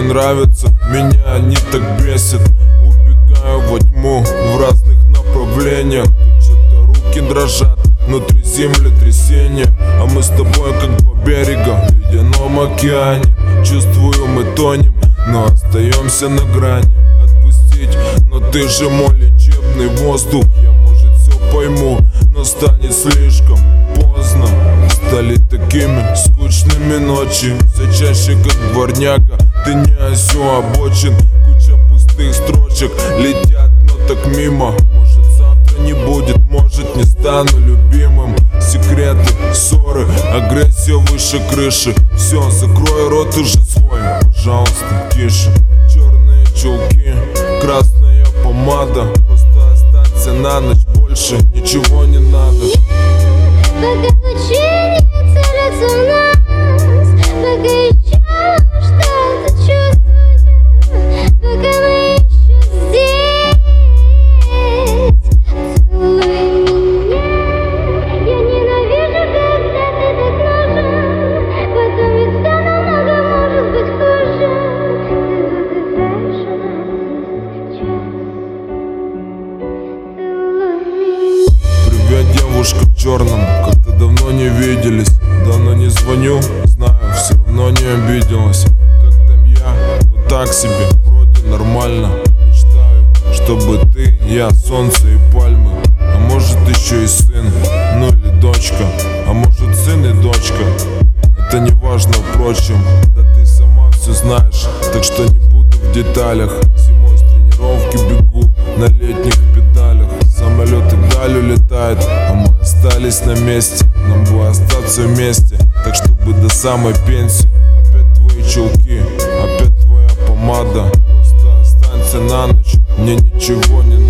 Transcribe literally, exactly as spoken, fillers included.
нравятся, меня они так бесят. Убегаю во тьму в разных направлениях. Тут что-то руки дрожат, внутри землетрясение. А мы с тобой как два берега в ледяном океане. Чувствую, мы тонем, но остаемся на грани. Отпустить, но ты же мой лечебный воздух. Я, может, все пойму, но станет слишком поздно. Стали такими скучными ночи, все чаще как дворняга. Ты не осел обочин, куча пустых строчек летят, но так мимо. Может, завтра не будет, может, не стану любимым. Секреты, ссоры, агрессия выше крыши. Все, закрой рот уже свой, пожалуйста, тише. Черные чулки, красная помада. Просто останься на ночь, больше ничего не надо. Пока лучи не целятся в нас, пока еще что-то чувствуем, пока мы еще здесь. Целуй меня. Я ненавижу, когда ты так нужен, потом ведь все намного может быть хуже. Ты вызываешь у нас сейчас. Целуй меня. Привет, девушка в черном, как-то давно не виделись. Давно не звоню, знаю, все равно не обиделась. Как там я? Ну так себе, вроде нормально. Мечтаю, чтобы ты, я, солнце и пальмы. А может еще и сын, ну или дочка. А может сын и дочка. Это не важно, впрочем, да ты сама все знаешь. Так что не буду в деталях. Зимой с тренировки бегу на летних педалях. Самолет и вдаль улетает, а мы остались на месте. Нам бы остаться вместе, так чтобы до самой пенсии. Опять твои чулки, опять твоя помада. Просто останься на ночь, мне ничего не надо.